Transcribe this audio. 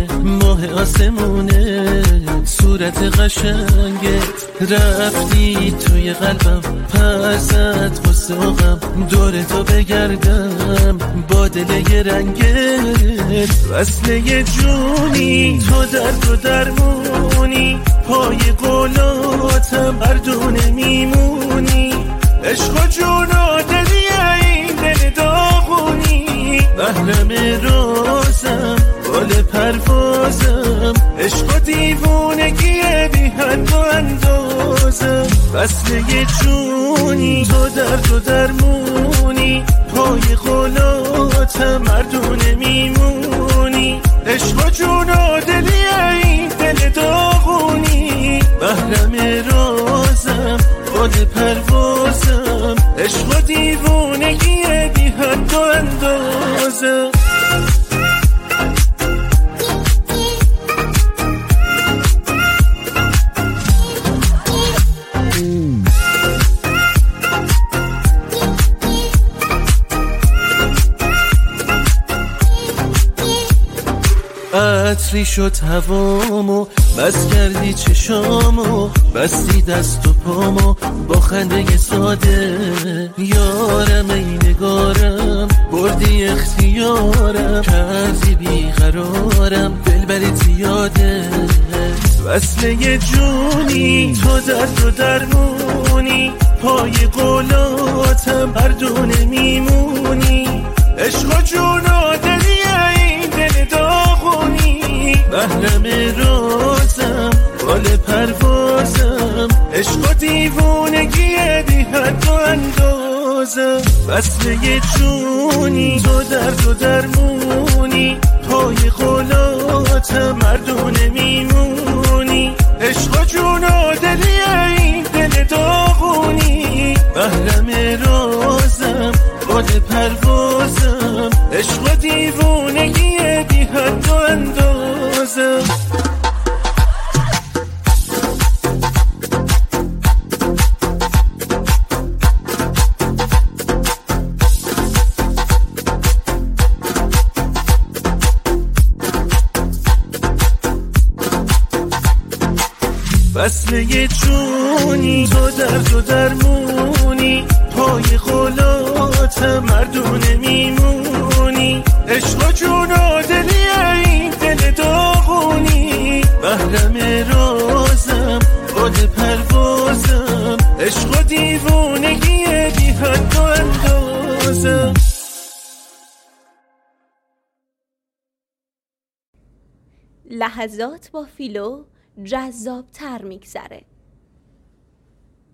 ماه آسمونه صورت قشنگت رفتی توی قلبم پست غصه و غم دور تو بگردم با دل یه رنگت وصله جونی تو درد و درمونی پای قولاتم مردونه میمونی عشق و جون و دلی این دل داغونی محرم رازم گل پروازم عشق و دیوونگی بی حد و اندازم وصله جونی تو درد و درمونی پای قولاتم مردونه میمونی عشق و جون و دلی این دل داغونی محرم رازم گل پروازم عشق و دیوونگی بی حد و اندازم عطری شد هوامو بس کردی چشامو بستی دست و پامو با خنده ساده یارم ای نگارم بردی اختیارم کردی بیقرارم دلبری زیاده وصله جونی تو درد و درمونی پای قولاتم مردونه میمونی عشق و جون و دلی این دل داغونی محرم رازم گل پروازم عشق و دیوونگی بی حد و اندازم وصله جونی تو درد و درمونی پای قولاتم مردونه میمونی عشق و جون و دلی این دل داغونی محرم رازم گل پروازم عشق و دیوونگی بی حد و اندازم وصله جونی تو درد و درمونی پای قولاتم مردونه میمونی عشق و جون و دلی این دل داغونی محرم رازم گل پروازم عشق و دیوونگی بی حد و اندازم لحظات با فیلو جذاب تر میگذره.